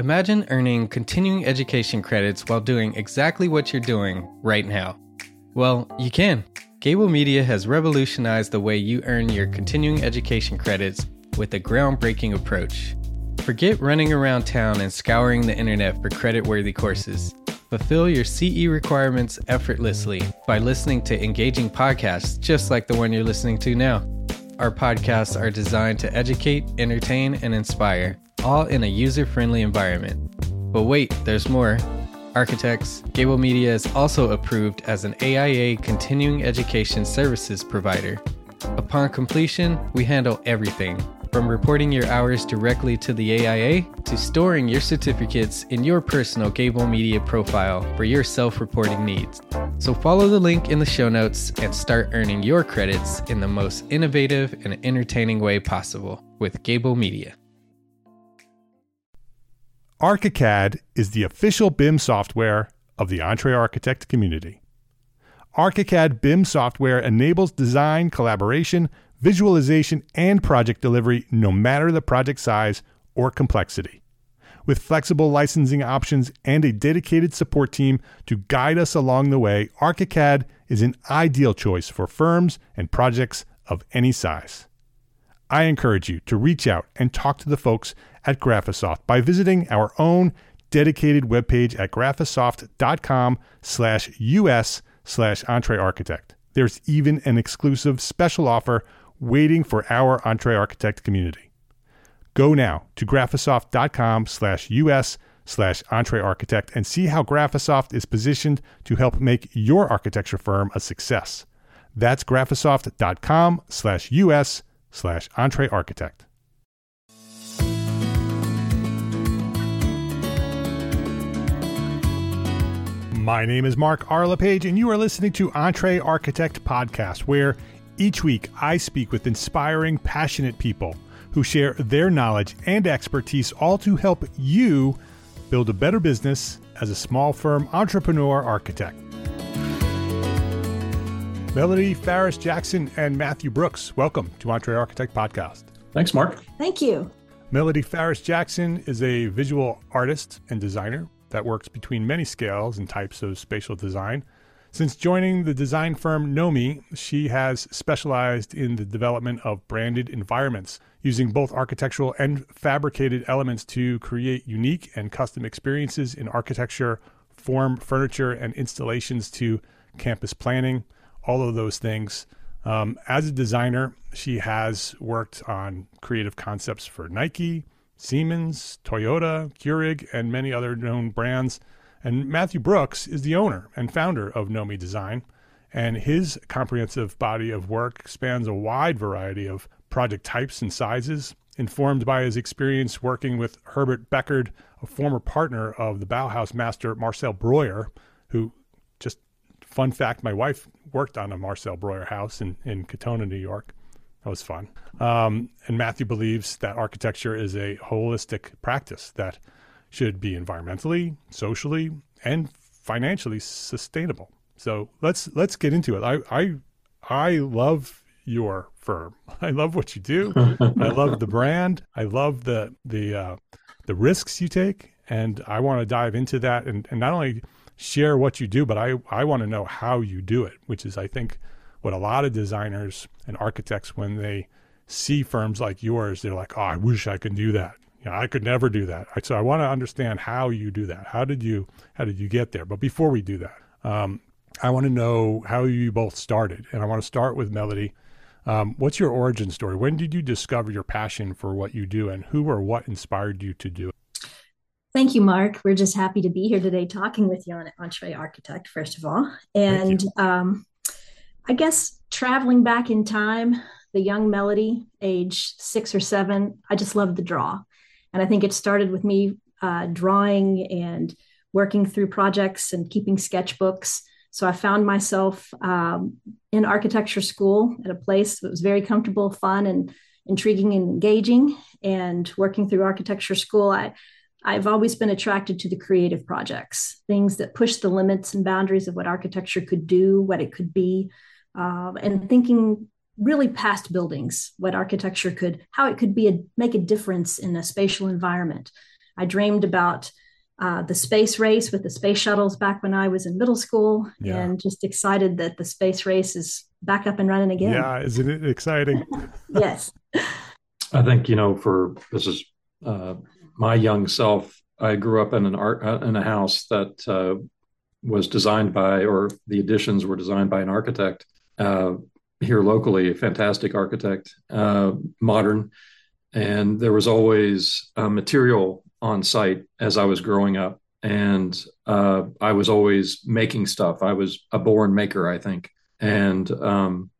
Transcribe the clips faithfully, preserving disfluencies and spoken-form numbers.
Imagine earning continuing education credits while doing exactly what you're doing right now. Well, you can. Gable Media has revolutionized the way you earn your continuing education credits with a groundbreaking approach. Forget running around town and scouring the internet for credit-worthy courses. Fulfill your C E requirements effortlessly by listening to engaging podcasts just like the one you're listening to now. Our podcasts are designed to educate, entertain, and inspire, all in a user-friendly environment. But wait, there's more. Architects, Gable Media is also approved as an A I A continuing education services provider. Upon completion, we handle everything, from reporting your hours directly to the A I A to storing your certificates in your personal Gable Media profile for your self-reporting needs. So follow the link in the show notes and start earning your credits in the most innovative and entertaining way possible with Gable Media. ArchiCAD is the official B I M software of the EntreArchitect community. ArchiCAD B I M software enables design, collaboration, visualization, and project delivery no matter the project size or complexity. With flexible licensing options and a dedicated support team to guide us along the way, ArchiCAD is an ideal choice for firms and projects of any size. I encourage you to reach out and talk to the folks at Graphisoft by visiting our own dedicated webpage at graphisoft.com slash US slash EntreArchitect. There's even an exclusive special offer waiting for our EntreArchitect community. Go now to graphisoft.com slash US slash EntreArchitect and see how Graphisoft is positioned to help make your architecture firm a success. That's graphisoft.com slash US slash EntreArchitect. My name is Mark R. LePage, and you are listening to EntreArchitect Podcast, where each week I speak with inspiring, passionate people who share their knowledge and expertise, all to help you build a better business as a small firm entrepreneur architect. Melody Farris Jackson and Matthew Brooks, welcome to EntreArchitect Podcast. Thanks, Mark. Thank you. Melody Farris Jackson is a visual artist and designer that works between many scales and types of spatial design. Since joining the design firm Nomi, she has specialized in the development of branded environments, using both architectural and fabricated elements to create unique and custom experiences in architecture, form, furniture, and installations to campus planning, all of those things. Um, as a designer, she has worked on creative concepts for Nike, Siemens, Toyota, Keurig, and many other known brands. And Matthew Brooks is the owner and founder of Nomi Design, and his comprehensive body of work spans a wide variety of project types and sizes, informed by his experience working with Herbert Beckard, a former partner of the Bauhaus master Marcel Breuer, who, just fun fact, my wife worked on a Marcel Breuer house in, in Katona, New York. That was fun. Um, and Matthew believes that architecture is a holistic practice that should be environmentally, socially, and financially sustainable. So let's let's get into it. I I I love your firm. I love what you do. I love the brand. I love the the uh, the risks you take, and I want to dive into that and, and not only share what you do, but I I want to know how you do it, which is, I think, what a lot of designers and architects, when they see firms like yours, they're like, oh, I wish I could do that. You know, I could never do that. So I want to understand how you do that. How did you, how did you get there? But before we do that, um, I want to know how you both started. And I want to start with Melody. Um, what's your origin story? When did you discover your passion for what you do, and who or what inspired you to do it? Thank you, Mark. We're just happy to be here today talking with you on EntreArchitect, first of all. And um, I guess traveling back in time, the young Melody, age six or seven, I just loved to draw. And I think it started with me uh, drawing and working through projects and keeping sketchbooks. So I found myself um, in architecture school at a place that was very comfortable, fun, and intriguing and engaging. And working through architecture school, I, I've always been attracted to the creative projects, things that push the limits and boundaries of what architecture could do, what it could be, uh, and thinking really past buildings, what architecture could, how it could be a, make a difference in a spatial environment. I dreamed about uh, the space race with the space shuttles back when I was in middle school, yeah. and just excited that the space race is back up and running again. Yeah, isn't it exciting? Yes. I think, you know, for this is uh, my young self, I grew up in an art uh, in a house that uh, was designed by, or the additions were designed by an architect uh, here locally, a fantastic architect, uh, modern. And there was always uh, material on site as I was growing up. And uh, I was always making stuff. I was a born maker, I think. And um,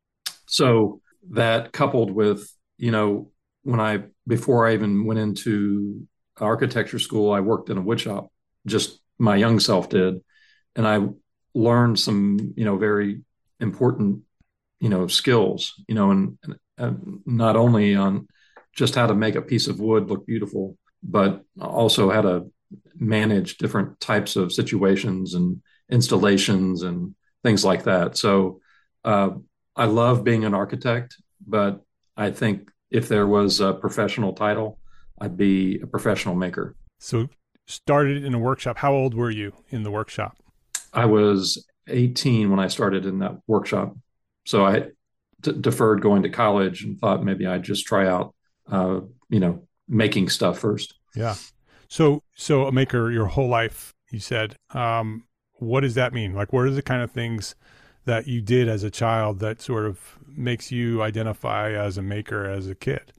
so that coupled with, you know, when I, before I even went into architecture school, I worked in a wood shop, just my young self did. And I learned some, you know, very important, you know, skills, you know, and, and not only on just how to make a piece of wood look beautiful, but also how to manage different types of situations and installations and things like that. So uh, I love being an architect, but I think if there was a professional title, I'd be a professional maker. So started in a workshop. How old were you in the workshop? I was eighteen when I started in that workshop. So I d- deferred going to college and thought maybe I'd just try out, uh, you know, making stuff first. Yeah. So, so a maker your whole life, you said, um, what does that mean? Like, what are the kind of things that you did as a child that sort of makes you identify as a maker as a kid?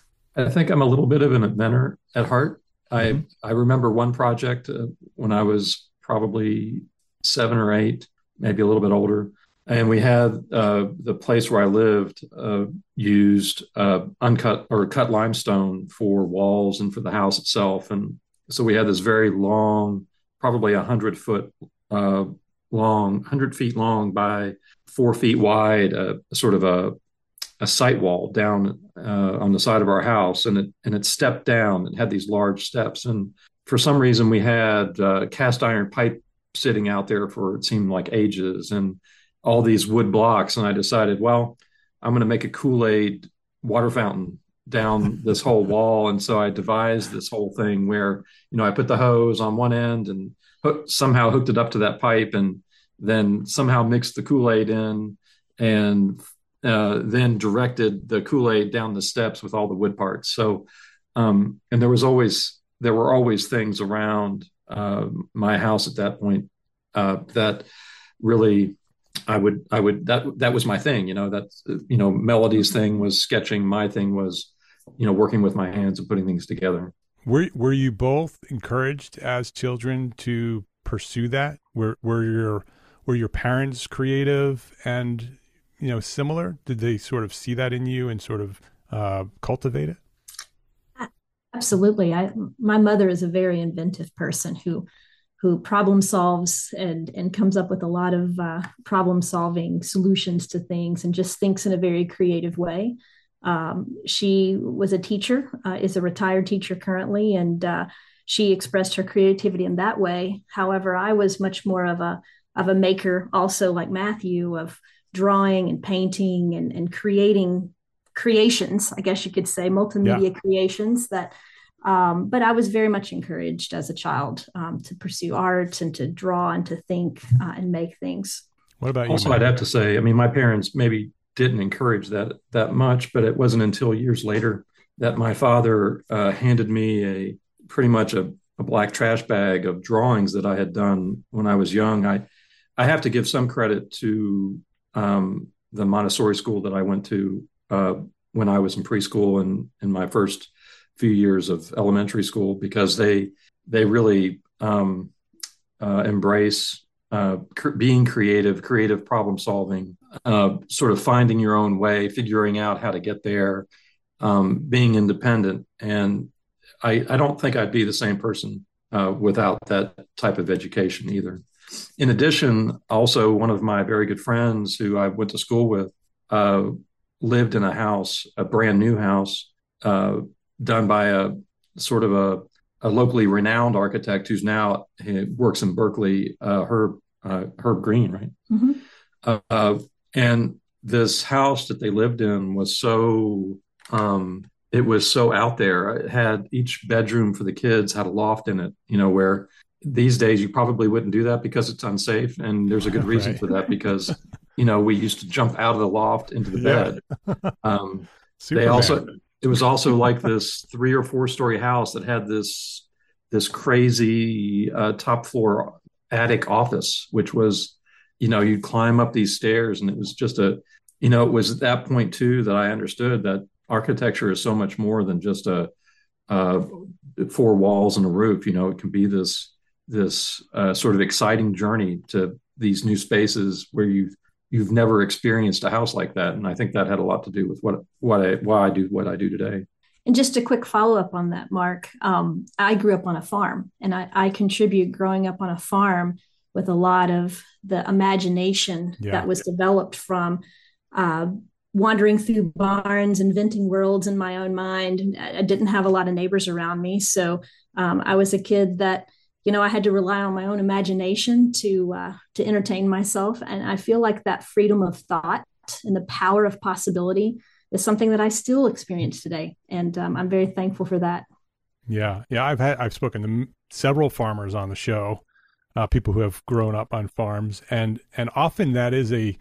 I think I'm a little bit of an inventor at heart. Mm-hmm. I, I remember one project uh, when I was probably seven or eight, maybe a little bit older. And we had uh, the place where I lived uh, used uh, uncut or cut limestone for walls and for the house itself. And so we had this very long, probably a hundred foot uh, long, hundred feet long by four feet wide, uh, sort of a a site wall down uh, on the side of our house, and it and it stepped down and had these large steps. And for some reason, we had uh, cast iron pipe sitting out there for it seemed like ages, and all these wood blocks. And I decided, well, I'm going to make a Kool-Aid water fountain down this whole wall. And so I devised this whole thing where, you know, I put the hose on one end and hook, somehow hooked it up to that pipe, and then somehow mixed the Kool-Aid in, and uh, then directed the Kool-Aid down the steps with all the wood parts. So, um, and there was always, there were always things around uh, my house at that point uh, that really, I would, I would, that, that was my thing, you know, that, you know, Melody's thing was sketching. My thing was, you know, working with my hands and putting things together. Were, were you both encouraged as children to pursue that? Were, were your, were your parents creative and, you know, similar? Did they sort of see that in you and sort of uh, cultivate it? Absolutely. I, my mother is a very inventive person who, who problem solves and, and comes up with a lot of uh, problem solving solutions to things and just thinks in a very creative way. Um, she was a teacher, uh, is a retired teacher currently, and uh, she expressed her creativity in that way. However, I was much more of a of a maker, also like Matthew, of drawing and painting and, and creating creations, I guess you could say, multimedia yeah. creations that. Um, but I was very much encouraged as a child um, to pursue art and to draw and to think uh, and make things. What about you? Also, Matt? I'd have to say, I mean, my parents maybe didn't encourage that that much, but it wasn't until years later that my father uh, handed me a pretty much a, a black trash bag of drawings that I had done when I was young. I I have to give some credit to um, the Montessori school that I went to uh, when I was in preschool and in my first few years of elementary school, because they they really um, uh, embrace uh, cr- being creative, creative problem solving, uh, sort of finding your own way, figuring out how to get there, um, being independent. And I, I don't think I'd be the same person uh, without that type of education either. In addition, also one of my very good friends who I went to school with uh, lived in a house, a brand new house, uh, done by a sort of a, a locally renowned architect who's now he works in Berkeley, uh, Herb uh, Herb Green, right? Mm-hmm. Uh, and this house that they lived in was so um, it was so out there. It had each bedroom for the kids had a loft in it, you know, where these days you probably wouldn't do that because it's unsafe. And there's a good reason Right. for that because, you know, we used to jump out of the loft into the Yeah. bed. Um, they Superman. also, it was also like this three or four story house that had this, this crazy uh, top floor attic office, which was, you know, you'd climb up these stairs and it was just a, you know, it was at that point too that I understood that architecture is so much more than just a, uh, four walls and a roof. You know, it can be this this uh, sort of exciting journey to these new spaces where you've you've never experienced a house like that. And I think that had a lot to do with what what I why I do what I do today. And just a quick follow up on that, Mark. Um, I grew up on a farm, and I, I contribute growing up on a farm with a lot of the imagination Yeah. that was developed from uh, wandering through barns, inventing worlds in my own mind. I didn't have a lot of neighbors around me, so um, I was a kid that, you know, I had to rely on my own imagination to uh, to entertain myself. And I feel like that freedom of thought and the power of possibility is something that I still experience today, and um, I'm very thankful for that. Yeah, yeah. I've had I've spoken to m- several farmers on the show, uh, people who have grown up on farms, and and often that is a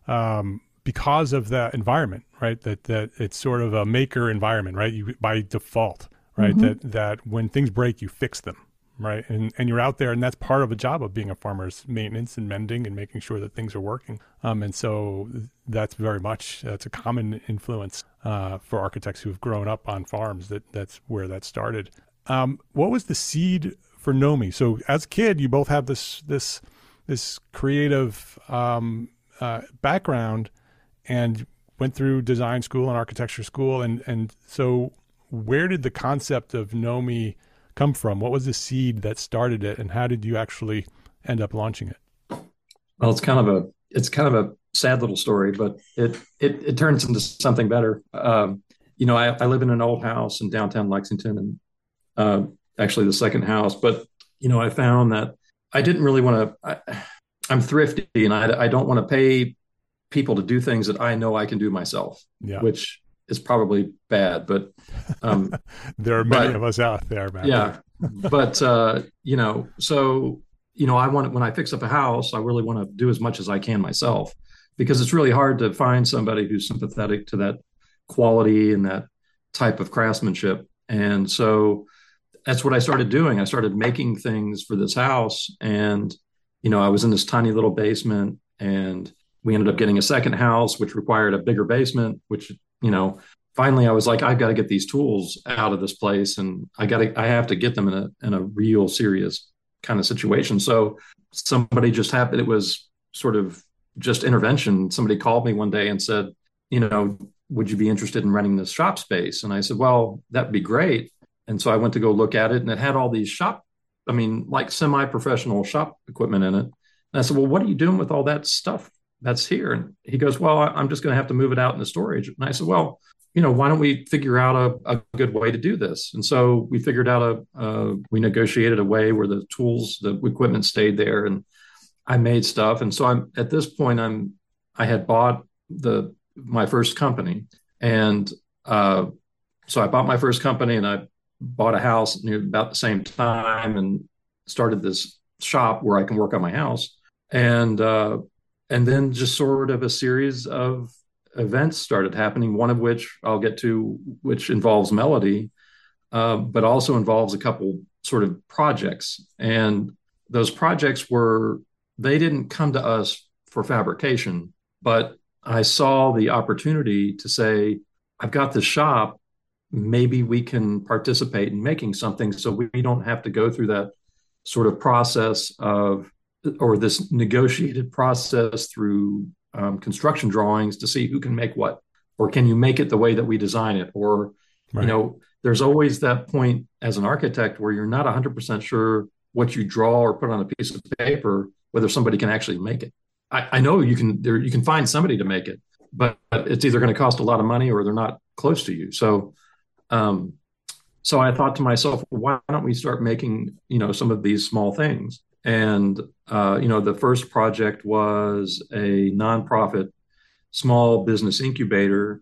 um, because of the environment, right? That that it's sort of a maker environment, right? You by default, right? Mm-hmm. That that when things break, you fix them, right? And and you're out there, and that's part of the job of being a farmer is maintenance and mending and making sure that things are working. Um, and so that's very much that's a common influence uh, for architects who've grown up on farms. That that's where that started. Um, what was the seed for Nomi? So as a kid, you both have this this this creative um, uh, background, and went through design school and architecture school, and and so where did the concept of Nomi come from? What was the seed that started it, and how did you actually end up launching it? Well, it's kind of a it's kind of a sad little story, but it it, it turns into something better. Um, you know, I, I live in an old house in downtown Lexington, and uh, actually the second house. But you know, I found that I didn't really want to. I'm thrifty, and I, I don't want to pay people to do things that I know I can do myself, Yeah. which is probably bad. But um, there are many but, of us out there, Matt. yeah. But uh, you know, so you know, I want when I fix up a house, I really want to do as much as I can myself, because it's really hard to find somebody who's sympathetic to that quality and that type of craftsmanship. And so that's what I started doing. I started making things for this house, and you know, I was in this tiny little basement, and we ended up getting a second house, which required a bigger basement, which, you know, finally I was like, I've got to get these tools out of this place, and I got to, I have to get them in a, in a real serious kind of situation. So somebody just happened, it was sort of just intervention. Somebody called me one day and said, you know, would you be interested in renting this shop space? And I said, well, that'd be great. And so I went to go look at it, and it had all these shop, I mean, like semi-professional shop equipment in it. And I said, well, what are you doing with all that stuff that's here? And he goes, well, I'm just going to have to move it out into storage. And I said, well, you know, why don't we figure out a, a good way to do this? And so we figured out a, uh, we negotiated a way where the tools, the equipment stayed there, and I made stuff. And so I'm at this point, I'm, I had bought the, my first company. And uh, so I bought my first company, and I bought a house near about the same time, and started this shop where I can work on my house. And, uh, and then just sort of a series of events started happening, one of which I'll get to, which involves Melody, uh, but also involves a couple sort of projects. And those projects were, they didn't come to us for fabrication, but I saw the opportunity to say, I've got this shop, maybe we can participate in making something so we don't have to go through that sort of process of, or this negotiated process through um, construction drawings to see who can make what, or can you make it the way that we design it? Or, right. you know, there's always that point as an architect where you're not one hundred percent sure what you draw or put on a piece of paper, whether somebody can actually make it. I, I know you can, there, you can find somebody to make it, but it's either going to cost a lot of money or they're not close to you. So, um, so I thought to myself, why don't we start making, you know, some of these small things? And, uh, you know, the first project was a nonprofit small business incubator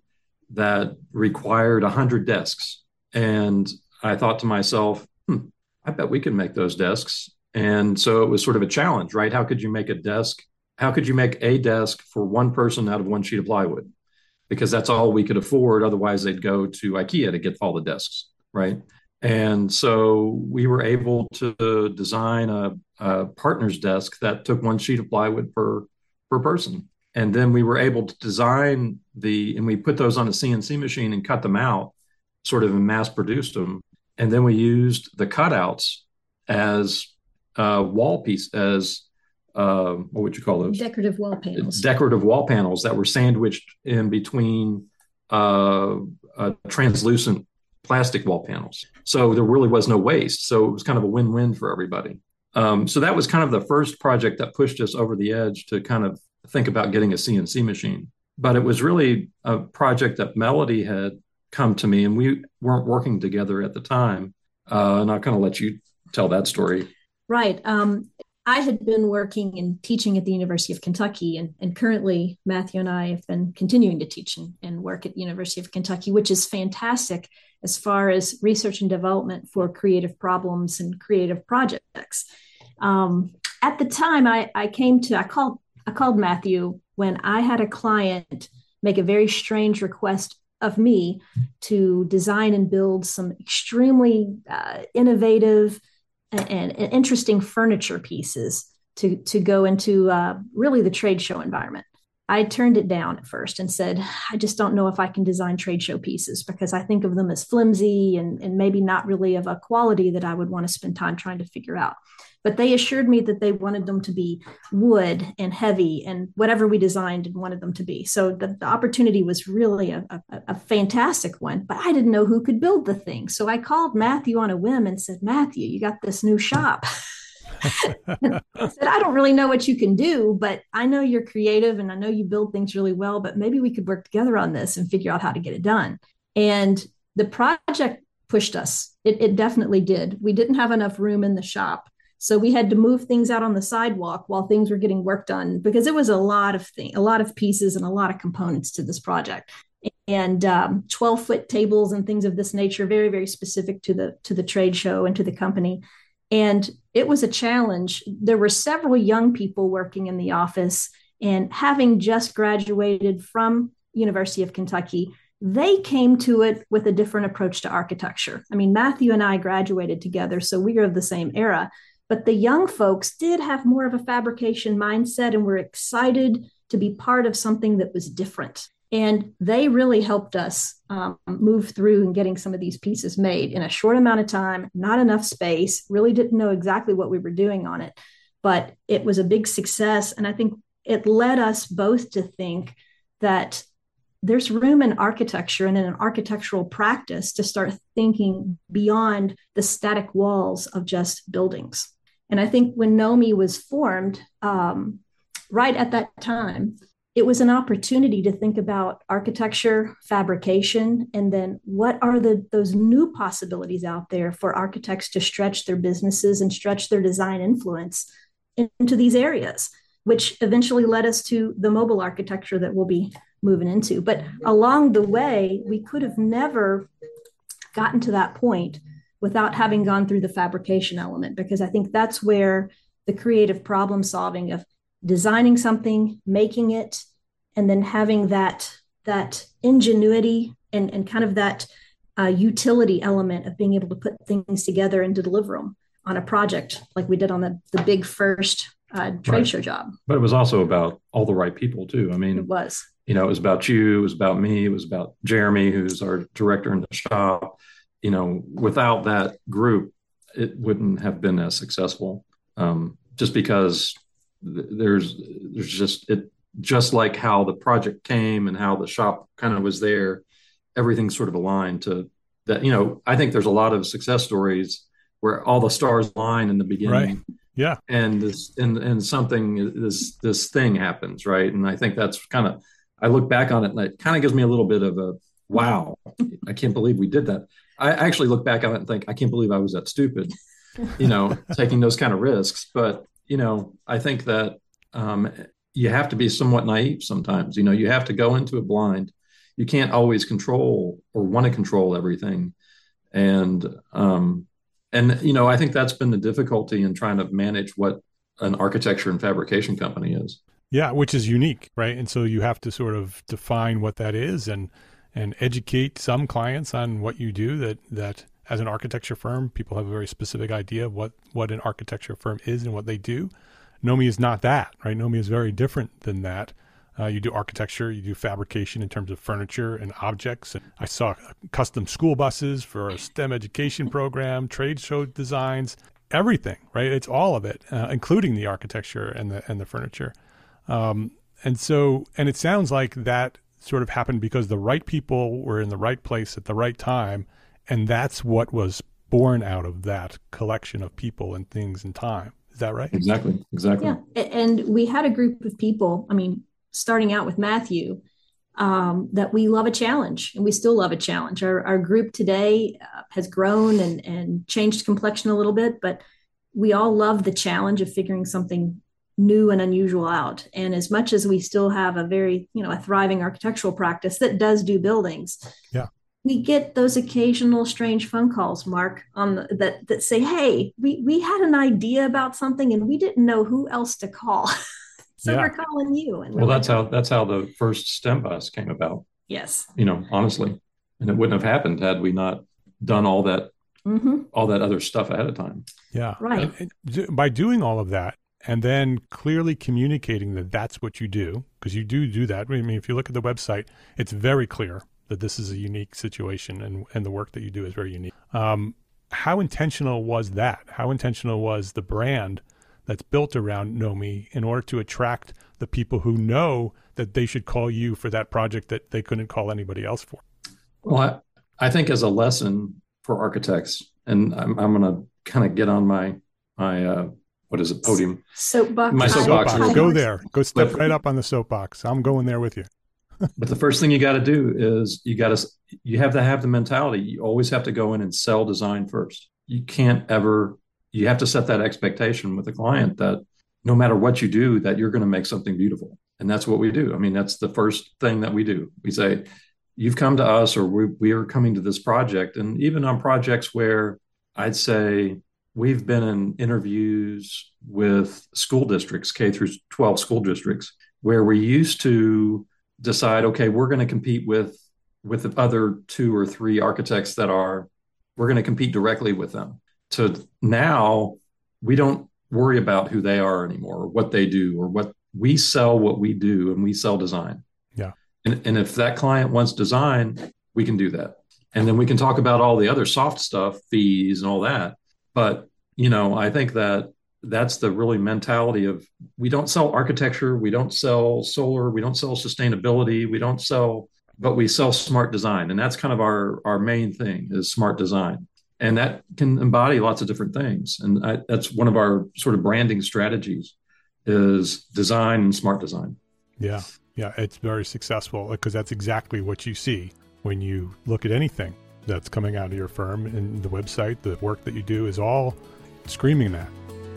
that required one hundred desks. And I thought to myself, hmm, I bet we could make those desks. And so it was sort of a challenge, right? How could you make a desk? How could you make a desk for one person out of one sheet of plywood? Because that's all we could afford. Otherwise, they'd go to IKEA to get all the desks, right? And so we were able to design a, a partner's desk that took one sheet of plywood per, per person. And then we were able to design the, and we put those on a C N C machine and cut them out, sort of and mass produced them. And then we used the cutouts as uh, wall piece, as uh, what would you call those? Decorative wall panels. Decorative wall panels that were sandwiched in between uh, uh, translucent plastic wall panels. So there really was no waste. So it was kind of a win-win for everybody. Um, so that was kind of the first project that pushed us over the edge to kind of think about getting a C N C machine. But it was really a project that Melody had come to me, and we weren't working together at the time. Uh, and I'll kind of let you tell that story. Right. Um, I had been working and teaching at the University of Kentucky, and, and currently Matthew and I have been continuing to teach and, and work at the University of Kentucky, which is fantastic as far as research and development for creative problems and creative projects. Um, at the time, I, I came to, I called, I called Matthew when I had a client make a very strange request of me to design and build some extremely uh, innovative and, and interesting furniture pieces to, to go into uh, really the trade show environment. I turned it down at first and said, I just don't know if I can design trade show pieces because I think of them as flimsy and, and maybe not really of a quality that I would want to spend time trying to figure out. But they assured me that they wanted them to be wood and heavy and whatever we designed and wanted them to be. So the, the opportunity was really a, a, a fantastic one, but I didn't know who could build the thing. So I called Matthew on a whim and said, Matthew, you got this new shop. I said, I don't really know what you can do, but I know you're creative and I know you build things really well, but maybe we could work together on this and figure out how to get it done. And the project pushed us. It, it definitely did. We didn't have enough room in the shop. So we had to move things out on the sidewalk while things were getting worked on because it was a lot of things, a lot of pieces and a lot of components to this project. And um, twelve foot tables and things of this nature, very, very specific to the to the trade show and to the company. And it was a challenge. There were several young people working in the office, and having just graduated from University of Kentucky, they came to it with a different approach to architecture. I mean, Matthew and I graduated together, so we are of the same era. But the young folks did have more of a fabrication mindset and were excited to be part of something that was different. And they really helped us um, move through and getting some of these pieces made in a short amount of time, not enough space, really didn't know exactly what we were doing on it. But it was a big success. And I think it led us both to think that there's room in architecture and in an architectural practice to start thinking beyond the static walls of just buildings. And I think when NOMI was formed, um, right at that time, it was an opportunity to think about architecture, fabrication, and then what are the those new possibilities out there for architects to stretch their businesses and stretch their design influence into these areas, which eventually led us to the mobile architecture that we'll be moving into. But along the way, we could have never gotten to that point without having gone through the fabrication element, because I think that's where the creative problem solving of designing something, making it, and then having that, that ingenuity and, and kind of that uh, utility element of being able to put things together and to deliver them on a project like we did on the, the big first uh, trade right. show job. But it was also about all the right people too. I mean, it was, you know, it was about you, it was about me, it was about Jeremy, who's our director in the shop. You know, without that group, it wouldn't have been as successful. Um, just because th- there's there's just it just like how the project came and how the shop kind of was there, everything sort of aligned to that. You know, I think there's a lot of success stories where all the stars align in the beginning, right? Yeah, and this and and something this this thing happens, right? And I think that's kind of I look back on it and it kind of gives me a little bit of a wow, I can't believe we did that. I actually look back on it and think, I can't believe I was that stupid, you know, taking those kind of risks. But, you know, I think that um, you have to be somewhat naive sometimes. You know, you have to go into it blind you can't always control or want to control everything. And, um, and, you know, I think that's been the difficulty in trying to manage what an architecture and fabrication company is. Yeah, which is unique, right? And so you have to sort of define what that is and and educate some clients on what you do. That that as an architecture firm, people have a very specific idea of what what an architecture firm is and what they do. Nomi is not that, right? Nomi is very different than that. Uh, you do architecture, you do fabrication in terms of furniture and objects. And I saw custom school buses for a STEM education program, trade show designs, everything, right? It's all of it, uh, including the architecture and the and the furniture. Um, and so, and it sounds like that sort of happened because the right people were in the right place at the right time. And that's what was born out of that collection of people and things and time. Is that right? Exactly. Exactly. Yeah. And we had a group of people, I mean, starting out with Matthew, um, that we love a challenge, and we still love a challenge. Our, our group today uh, has grown and, and changed complexion a little bit, but we all love the challenge of figuring something new and unusual out. And as much as we still have a very, you know, a thriving architectural practice that does do buildings, yeah, we get those occasional strange phone calls, Mark, on the, that that say, "Hey, we we had an idea about something and we didn't know who else to call, so yeah. we're calling you." And well, like, that's how that's how the first STEM bus came about. Yes, you know, honestly, and it wouldn't have happened had we not done all that mm-hmm. all that other stuff ahead of time. Yeah, right. And, and by doing all of that, and then clearly communicating that that's what you do, because you do do that. I mean, if you look at the website, it's very clear that this is a unique situation, and, and the work that you do is very unique. Um, how intentional was that? How intentional was the brand that's built around Nomi in order to attract the people who know that they should call you for that project that they couldn't call anybody else for? Well, I, I think as a lesson for architects, and I'm, I'm going to kind of get on my, my, uh, what is it, podium? Soapbox. My soapbox. soapbox. Go there. Go step right up on the soapbox. I'm going there with you. But the first thing you got to do is you got to, you have to have the mentality. You always have to go in and sell design first. You can't ever, you have to set that expectation with the client that no matter what you do, that you're going to make something beautiful. And that's what we do. I mean, that's the first thing that we do. We say, you've come to us, or we, we are coming to this project. And even on projects where I'd say, we've been in interviews with school districts, K through twelve school districts, where we used to decide, okay, we're going to compete with with the other two or three architects that are, we're going to compete directly with them. To now, we don't worry about who they are anymore, or what they do, or what we sell, what we do, and we sell design. Yeah. And, and if that client wants design, we can do that. And then we can talk about all the other soft stuff, fees and all that. But, you know, I think that that's the really mentality of, we don't sell architecture, we don't sell solar, we don't sell sustainability, we don't sell, but we sell smart design. And that's kind of our, our main thing, is smart design. And that can embody lots of different things. And I, that's one of our sort of branding strategies, is design and smart design. Yeah. Yeah. It's very successful, because that's exactly what you see when you look at anything that's coming out of your firm, and the website, the work that you do is all screaming that.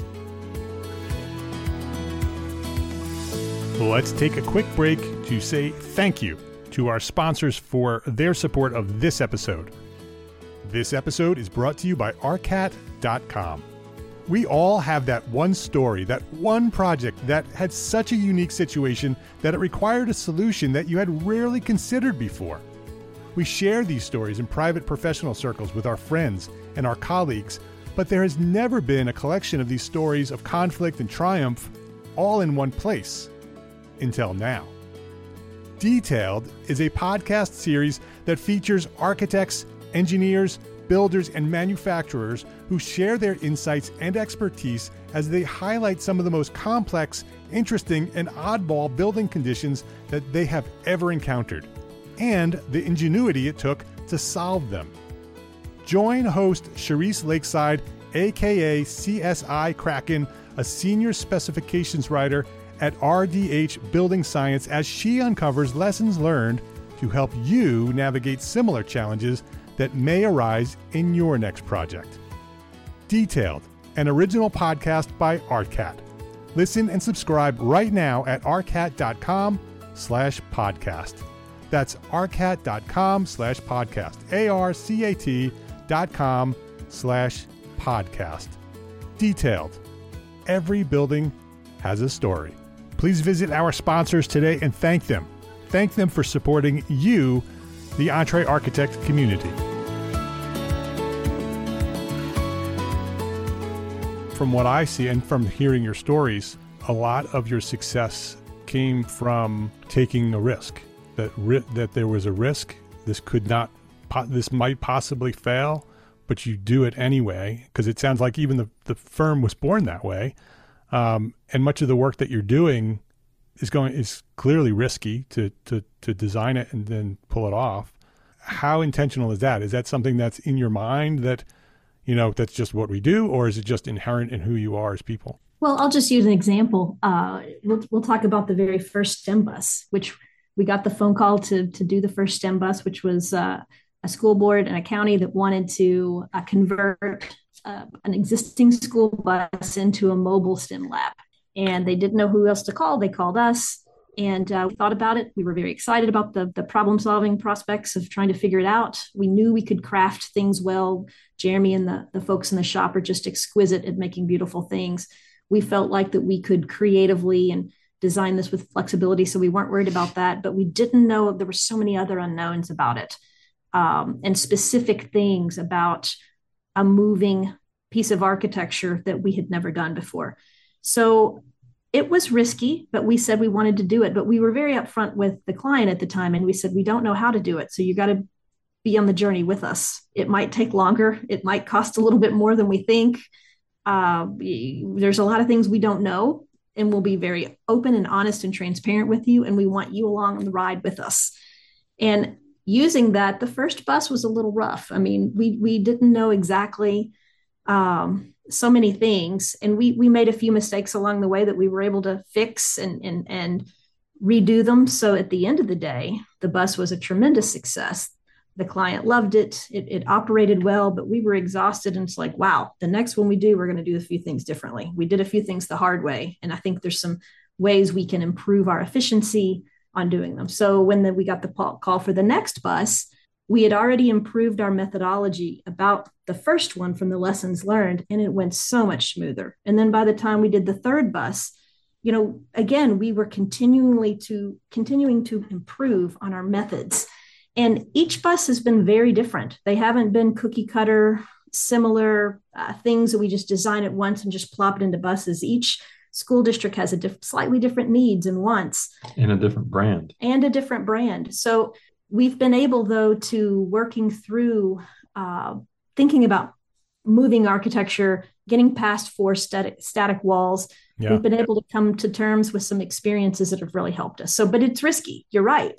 Well, let's take a quick break to say thank you to our sponsors for their support of this episode. This episode is brought to you by R C A T dot com. We all have that one story, that one project that had such a unique situation that it required a solution that you had rarely considered before. We share these stories in private professional circles with our friends and our colleagues, but there has never been a collection of these stories of conflict and triumph all in one place, until now. Detailed is a podcast series that features architects, engineers, builders, and manufacturers who share their insights and expertise as they highlight some of the most complex, interesting, and oddball building conditions that they have ever encountered, and the ingenuity it took to solve them. Join host Charisse Lakeside, aka C S I Kraken, a senior specifications writer at R D H Building Science, as she uncovers lessons learned to help you navigate similar challenges that may arise in your next project. Detailed, an original podcast by R C A T. Listen and subscribe right now at R C A T dot com slash podcast. That's arcat.com slash podcast. A-R-C-A-T dot com slash podcast. Detailed. Every building has a story. Please visit our sponsors today and thank them. Thank them for supporting you, the EntreArchitect community. From what I see and from hearing your stories, a lot of your success came from taking a risk. That ri- that there was a risk. This could not, po- this might possibly fail, but you do it anyway, because it sounds like even the, the firm was born that way. Um, and much of the work that you're doing is going is clearly risky to, to, to design it and then pull it off. How intentional is that? Is that something that's in your mind that, you know, that's just what we do, or is it just inherent in who you are as people? Well, I'll just use an example. Uh, we'll, we'll talk about the very first STEM bus, which we got the phone call to, to do the first STEM bus, which was uh, a school board and a county that wanted to uh, convert uh, an existing school bus into a mobile STEM lab. And they didn't know who else to call. They called us, and uh, we thought about it. We were very excited about the, the problem-solving prospects of trying to figure it out. We knew we could craft things well. Jeremy and the, the folks in the shop are just exquisite at making beautiful things. We felt like that we could creatively and design this with flexibility, so we weren't worried about that, but we didn't know there were so many other unknowns about it, um, and specific things about a moving piece of architecture that we had never done before. So it was risky, but we said we wanted to do it, but we were very upfront with the client at the time, and we said, we don't know how to do it, so you got to be on the journey with us. It might take longer. It might cost a little bit more than we think. Uh, there's a lot of things we don't know, and we'll be very open and honest and transparent with you. And we want you along on the ride with us. And using that, the first bus was a little rough. I mean, we we didn't know exactly um, so many things. And we we made a few mistakes along the way that we were able to fix and, and, and redo them. So at the end of the day, the bus was a tremendous success. The client loved it. It, it operated well, but we were exhausted. And it's like, wow, the next one we do, we're going to do a few things differently. We did a few things the hard way. And I think there's some ways we can improve our efficiency on doing them. So when the, we got the call for the next bus, we had already improved our methodology about the first one from the lessons learned, and it went so much smoother. And then by the time we did the third bus, you know, again, we were continually to continuing to improve on our methods. And each bus has been very different. They haven't been cookie cutter, similar uh, things that we just design at once and just plop it into buses. Each school district has a diff- slightly different needs and wants. And a different brand. And a different brand. So we've been able, though, to working through uh, thinking about moving architecture, getting past four static, static walls. Yeah. We've been able to come to terms with some experiences that have really helped us. So, but it's risky. You're right.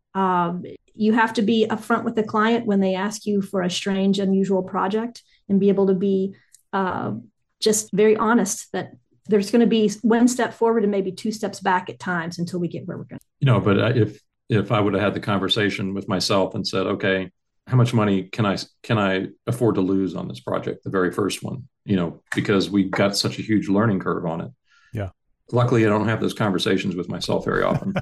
Um, you have to be upfront with the client when they ask you for a strange, unusual project, and be able to be uh, just very honest that there's going to be one step forward and maybe two steps back at times until we get where we're going. You know, but if if I would have had the conversation with myself and said, okay, how much money can I can I afford to lose on this project, the very first one, you know, because we got such a huge learning curve on it. Yeah. Luckily, I don't have those conversations with myself very often.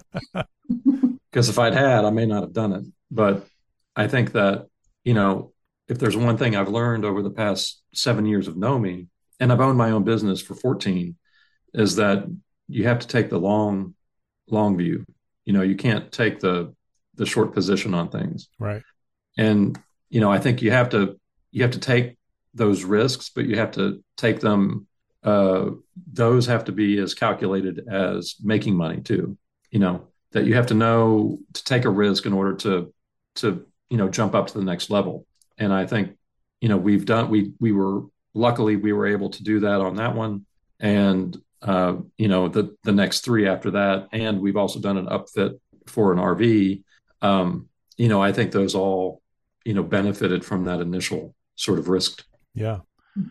Because if I'd had, I may not have done it. But I think that, you know, if there's one thing I've learned over the past seven years of Nomi, and I've owned my own business for fourteen, is that you have to take the long, long view. You know, you can't take the the short position on things. Right. And, you know, I think you have to you have to take those risks, but you have to take them. Uh, those have to be as calculated as making money too. You know, that you have to know to take a risk in order to, to, you know, jump up to the next level. And I think, you know, we've done, we, we were, luckily we were able to do that on that one. And, uh, you know, the, the next three after that, and we've also done an upfit for an R V. Um, you know, I think those all, you know, benefited from that initial sort of risk. Yeah.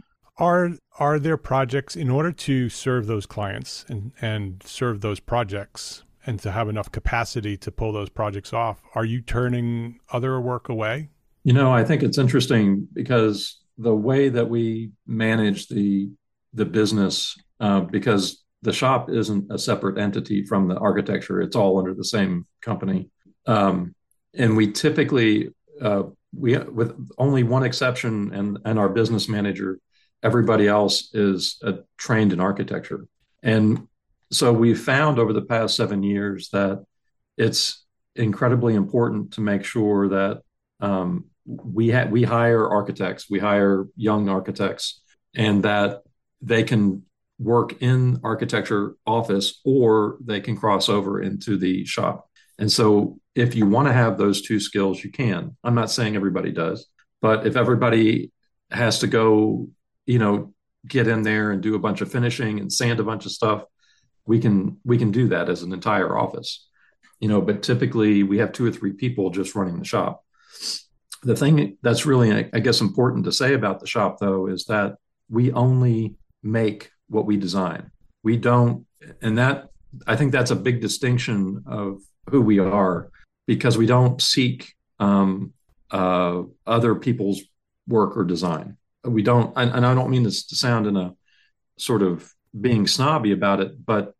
Are, are there projects in order to serve those clients and, and serve those projects, and to have enough capacity to pull those projects off, are you turning other work away? You know, I think it's interesting because the way that we manage the the business, uh, because the shop isn't a separate entity from the architecture, it's all under the same company. Um, and we typically uh, we with only one exception, and and our business manager, everybody else is uh, trained in architecture. And so we found over the past seven years that it's incredibly important to make sure that um, we ha- we hire architects, we hire young architects, and that they can work in architecture office or they can cross over into the shop. And so if you want to have those two skills, you can. I'm not saying everybody does, but if everybody has to go, you know, get in there and do a bunch of finishing and sand a bunch of stuff, we can we can do that as an entire office. You know, but typically we have two or three people just running the shop. The thing that's really, I guess, important to say about the shop, though, is that we only make what we design. We don't, and that, I think that's a big distinction of who we are, because we don't seek um, uh, other people's work or design. We don't, and, and I don't mean this to sound in a sort of being snobby about it, but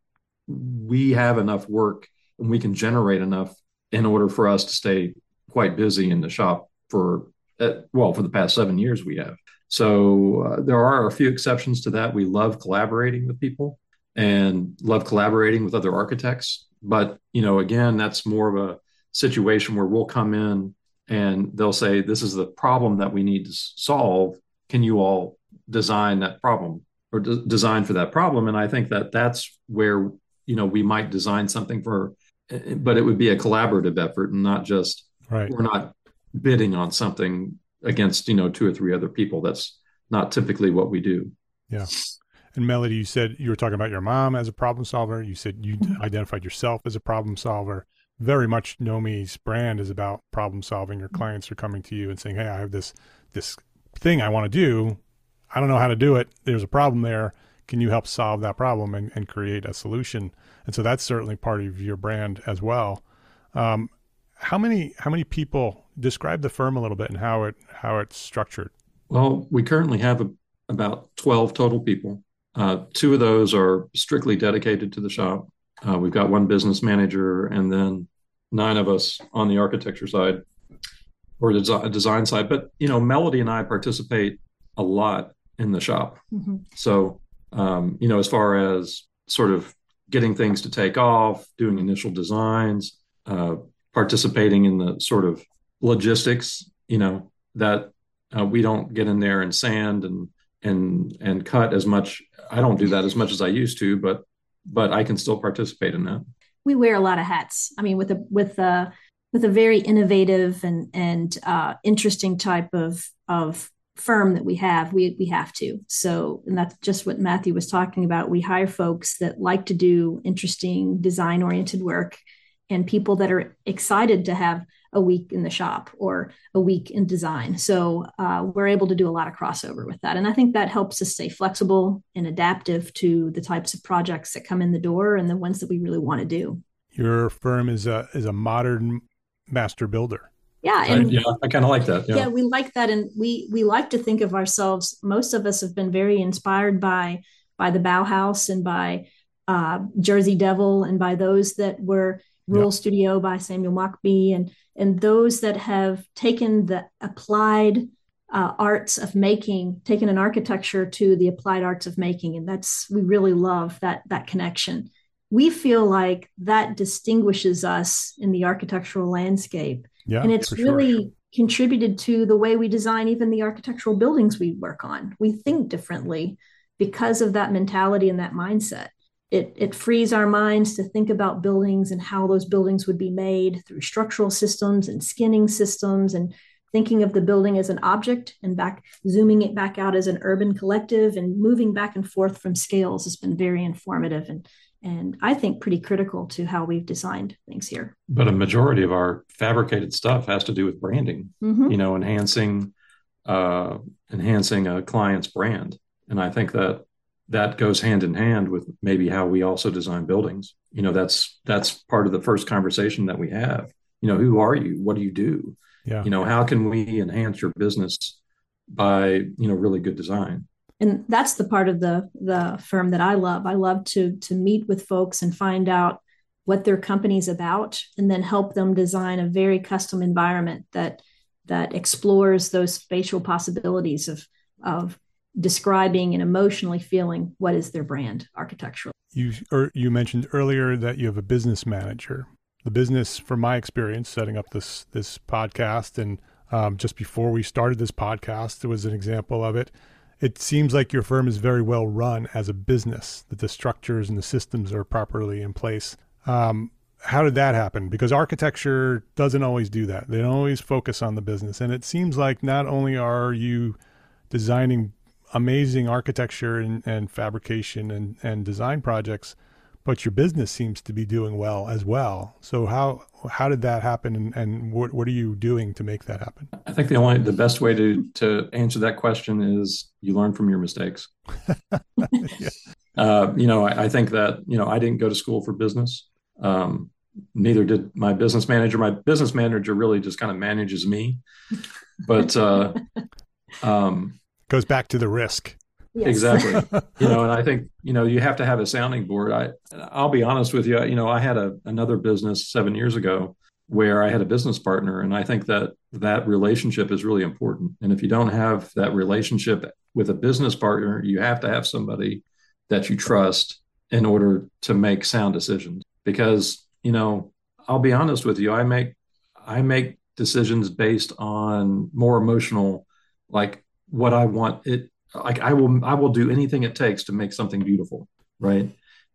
we have enough work and we can generate enough in order for us to stay quite busy in the shop for, uh, well, for the past seven years we have. So uh, there are a few exceptions to that. We love collaborating with people and love collaborating with other architects. But, you know, again, that's more of a situation where we'll come in and they'll say, this is the problem that we need to solve. Can you all design that problem or de- design for that problem? And I think that that's where, you know, we might design something for, but it would be a collaborative effort and not just, Right. We're not bidding on something against, you know, two or three other people. That's not typically what we do. Yeah. And Melody, you said you were talking about your mom as a problem solver. You said you identified yourself as a problem solver. Very much Nomi's brand is about problem solving. Your clients are coming to you and saying, hey, I have this this thing I want to do. I don't know how to do it. There's a problem there. Can you help solve that problem and, and create a solution? And so that's certainly part of your brand as well. Um, how many how many people, describe the firm a little bit and how it how it's structured? Well, we currently have a, about twelve total people. Uh, two of those are strictly dedicated to the shop. Uh, we've got one business manager and then nine of us on the architecture side or the des- design side. But, you know, Melody and I participate a lot in the shop. Mm-hmm. So, um, you know, as far as sort of getting things to take off, doing initial designs, uh, participating in the sort of logistics, you know, that uh, we don't get in there and sand and and and cut as much. I don't do that as much as I used to, but but I can still participate in that. We wear a lot of hats. I mean, with a with a with a very innovative and and uh, interesting type of of firm that we have, we we have to. So, and that's just what Matthew was talking about. We hire folks that like to do interesting design oriented work, and people that are excited to have a week in the shop or a week in design. So uh, we're able to do a lot of crossover with that. And I think that helps us stay flexible and adaptive to the types of projects that come in the door and the ones that we really want to do. Your firm is a is a modern master builder. Yeah. And I, yeah, I kind of like that. Yeah. yeah, we like that. And we we like to think of ourselves, most of us have been very inspired by by the Bauhaus and by uh, Jersey Devil and by those that were Rural yep. Studio by Samuel Mockbee, and and those that have taken the applied uh, arts of making, taken an architecture to the applied arts of making, and that's, we really love that that connection. We feel like that distinguishes us in the architectural landscape, yeah, and it's really sure. contributed to the way we design even the architectural buildings we work on. We think differently because of that mentality and that mindset. It, it frees our minds to think about buildings and how those buildings would be made through structural systems and skinning systems, and thinking of the building as an object and back zooming it back out as an urban collective, and moving back and forth from scales has been very informative and and I think pretty critical to how we've designed things here. But a majority of our fabricated stuff has to do with branding, mm-hmm. you know, enhancing uh, enhancing a client's brand, and I think that that goes hand in hand with maybe how we also design buildings. You know, that's that's part of the first conversation that we have. You know, who are you? What do you do? Yeah. You know, how can we enhance your business by, you know, really good design? And that's the part of the the firm that I love. I love to to meet with folks and find out what their company's about, and then help them design a very custom environment that that explores those spatial possibilities of of describing and emotionally feeling what is their brand architecturally. You or you mentioned earlier that you have a business manager. The business, from my experience setting up this this podcast, and um, just before we started this podcast, there was an example of it. It seems like your firm is very well run as a business, that the structures and the systems are properly in place. Um, how did that happen? Because architecture doesn't always do that. They don't always focus on the business. And it seems like not only are you designing amazing architecture and, and fabrication and, and design projects, but your business seems to be doing well as well. So how how did that happen, and, and what what are you doing to make that happen? I think the only the best way to to answer that question is you learn from your mistakes. yeah. uh, you know, I, I think that you know I didn't go to school for business. Um, neither did my business manager. My business manager really just kind of manages me, but uh, um, goes back to the risk. Yes. Exactly. You know, and I think, you know, you have to have a sounding board. I, I'll be honest with you. You know, I had a, another business seven years ago where I had a business partner, and I think that that relationship is really important. And if you don't have that relationship with a business partner, you have to have somebody that you trust in order to make sound decisions. Because, you know, I'll be honest with you, I make, I make decisions based on more emotional, like what I want it. Like I will, I will do anything it takes to make something beautiful, right?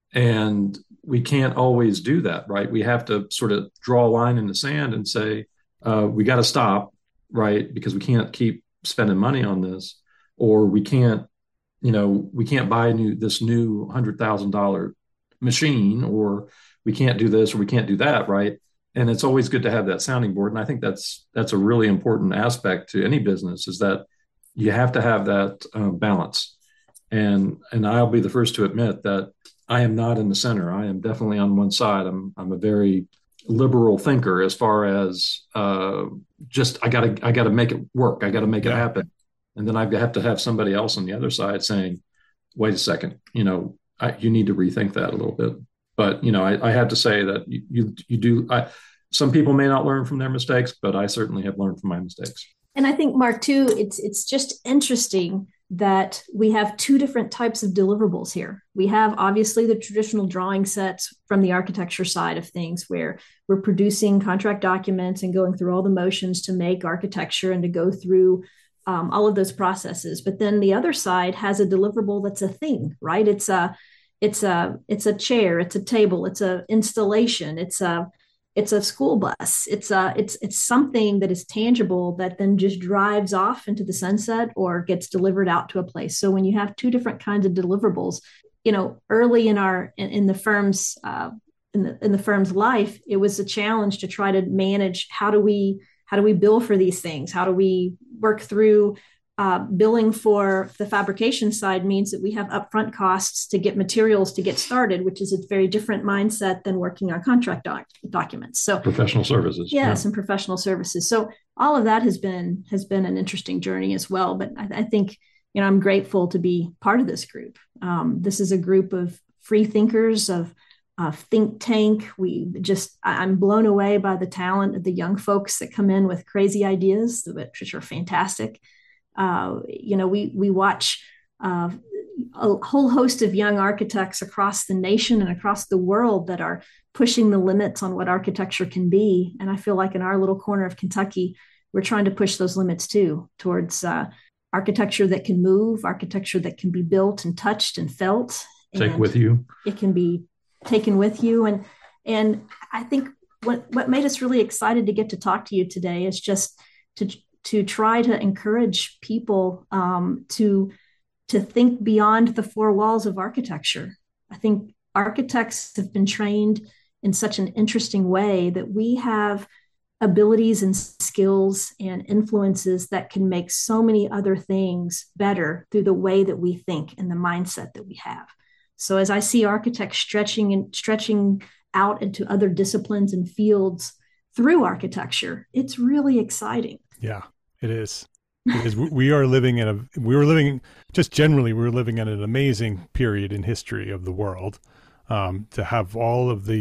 And we can't always do that, right? We have to sort of draw a line in the sand and say, uh, we got to stop, right? Because we can't keep spending money on this, or we can't, you know, we can't buy new this new hundred thousand dollar machine, or we can't do this, or we can't do that, right? And it's always good to have that sounding board. And I think that's that's a really important aspect to any business, is that you have to have that uh, balance. And and I'll be the first to admit that I am not in the center. I am definitely on one side. I'm I'm a very liberal thinker as far as uh, just I gotta I gotta make it work. I gotta make yeah. it happen. And then I have to have somebody else on the other side saying, wait a second, you know, I, you need to rethink that a little bit. But you know, I, I have to say that you you, you do. I, some people may not learn from their mistakes, but I certainly have learned from my mistakes. And I think, Mark, too, it's it's just interesting that we have two different types of deliverables here. We have obviously the traditional drawing sets from the architecture side of things, where we're producing contract documents and going through all the motions to make architecture and to go through um, all of those processes. But then the other side has a deliverable that's a thing, right? It's a it's a it's a chair, it's a table, it's a installation, it's a It's a school bus. It's a, it's it's something that is tangible that then just drives off into the sunset or gets delivered out to a place. So when you have two different kinds of deliverables, you know, early in our in, in the firm's uh, in the in the firm's life, it was a challenge to try to manage how do we how do we bill for these things? How do we work through Uh, billing for the fabrication side means that we have upfront costs to get materials to get started, which is a very different mindset than working on contract doc- documents. So professional services, yes, yeah. and professional services. So all of that has been has been an interesting journey as well. But I, I think you know I'm grateful to be part of this group. Um, this is a group of free thinkers, of uh, think tank. We just I'm blown away by the talent of the young folks that come in with crazy ideas, which are fantastic. Uh, you know, we we watch uh, a whole host of young architects across the nation and across the world that are pushing the limits on what architecture can be. And I feel like in our little corner of Kentucky, we're trying to push those limits too, towards uh, architecture that can move, architecture that can be built and touched and felt. Take with you. It can be taken with you. And and I think what what made us really excited to get to talk to you today is just to to try to encourage people um, to, to think beyond the four walls of architecture. I think architects have been trained in such an interesting way that we have abilities and skills and influences that can make so many other things better through the way that we think and the mindset that we have. So as I see architects stretching and stretching out into other disciplines and fields through architecture, it's really exciting. Yeah, it is. It is. We are living in a, we were living, just generally, we were living in an amazing period in history of the world. Um, to have all of the,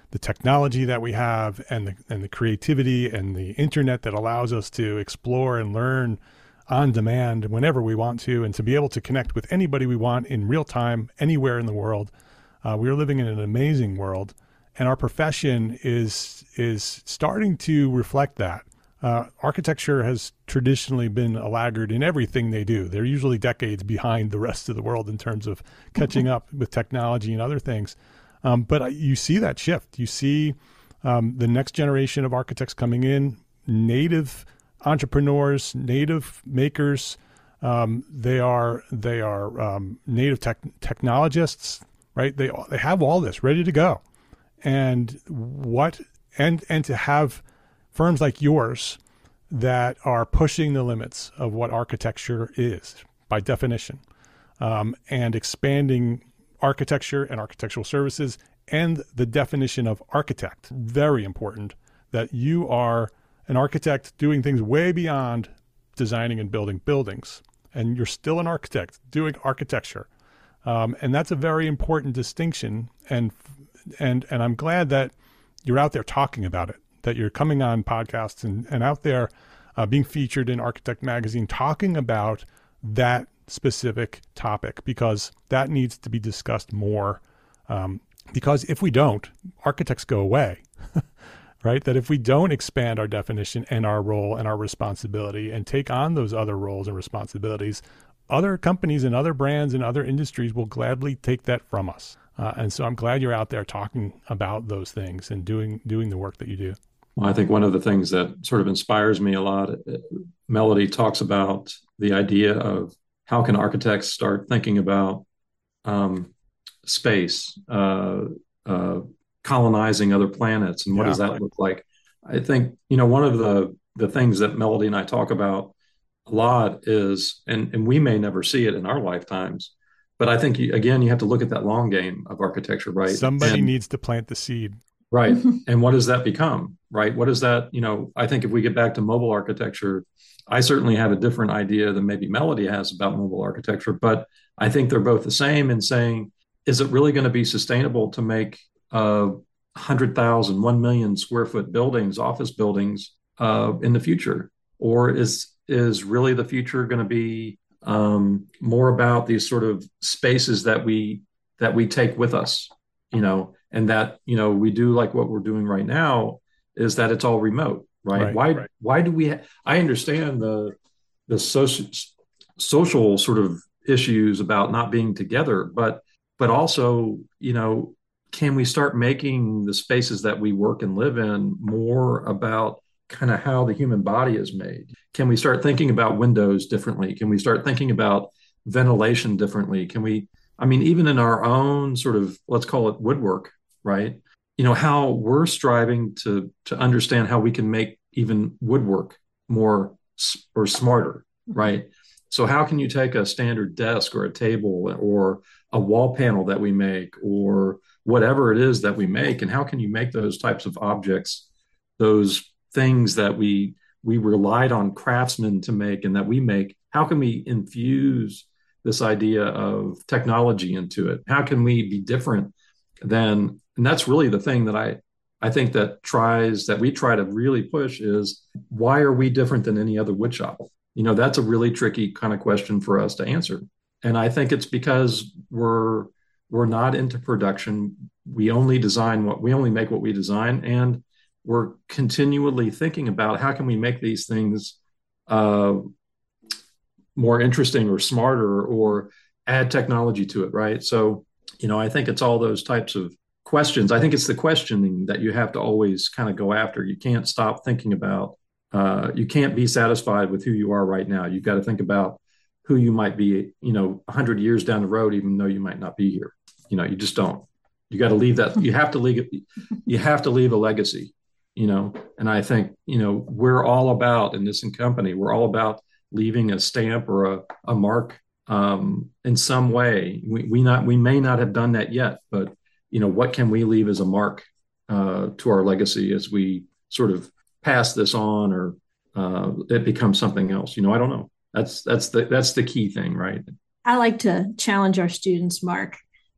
the technology that we have and the, and the creativity and the internet that allows us to explore and learn on demand whenever we want to, and to be able to connect with anybody we want in real time, anywhere in the world. Uh, we are living in an amazing world, and our profession is is starting to reflect that. Uh, architecture has traditionally been a laggard in everything they do. They're usually decades behind the rest of the world in terms of catching up with technology and other things. Um, but you see that shift. You see um, the next generation of architects coming in, native entrepreneurs, native makers. Um, they are they are um, native tech, technologists, right? They they have all this ready to go, and what and and to have firms like yours that are pushing the limits of what architecture is by definition, um, and expanding architecture and architectural services and the definition of architect. Very important that you are an architect doing things way beyond designing and building buildings, and you're still an architect doing architecture. Um, and that's a very important distinction. And, and, and I'm glad that you're out there talking about it, that you're coming on podcasts and, and out there uh, being featured in Architect Magazine, talking about that specific topic, because that needs to be discussed more. Um, because if we don't, architects go away, right? That if we don't expand our definition and our role and our responsibility and take on those other roles and responsibilities, other companies and other brands and other industries will gladly take that from us. Uh, and so I'm glad you're out there talking about those things and doing doing the work that you do. Well, I think one of the things that sort of inspires me a lot, Melody talks about the idea of how can architects start thinking about um, space, uh, uh, colonizing other planets, and what yeah, does that right. look like? I think, you know, one of the the things that Melody and I talk about a lot is, and, and we may never see it in our lifetimes, but I think, you, again, you have to look at that long game of architecture, right? Somebody and, needs to plant the seed. Right. And what does that become, right? What is that, you know, I think if we get back to mobile architecture, I certainly have a different idea than maybe Melody has about mobile architecture, but I think they're both the same in saying, is it really going to be sustainable to make uh, one hundred thousand, one million square foot buildings, office buildings uh, in the future? Or is is really the future going to be um, more about these sort of spaces that we that we take with us, you know, and that, you know, we do like what we're doing right now is that it's all remote, right? right why right. why do we? Ha- I understand the the social social sort of issues about not being together, but but also, you know, can we start making the spaces that we work and live in more about kind of how the human body is made? Can we start thinking about windows differently? Can we start thinking about ventilation differently? Can we, I mean, even in our own sort of, let's call it woodwork, right? You know, how we're striving to to understand how we can make even woodwork more or smarter, right? So how can you take a standard desk or a table or a wall panel that we make or whatever it is that we make, and how can you make those types of objects, those things that we we relied on craftsmen to make and that we make, how can we infuse this idea of technology into it? How can we be different than, and that's really the thing that I I think that tries that we try to really push is, why are we different than any other wood shop? You know, that's a really tricky kind of question for us to answer. And I think it's because we're we're not into production. We only design what we only make what we design, and we're continually thinking about how can we make these things uh, more interesting or smarter or add technology to it, right? So, you know, I think it's all those types of questions. I think it's the questioning that you have to always kind of go after. You can't stop thinking about, uh, you can't be satisfied with who you are right now. You've got to think about who you might be, you know, a hundred years down the road, even though you might not be here. You know, you just don't. You got to leave that. You have to leave. You have to leave a legacy. You know, and I think, you know, we're all about in this company. We're all about leaving a stamp or a, a mark um, in some way. We we not we may not have done that yet, but you know, what can we leave as a mark uh, to our legacy as we sort of pass this on, or uh, it becomes something else? You know, I don't know. That's that's the that's the key thing, right? I like to challenge our students, Mark.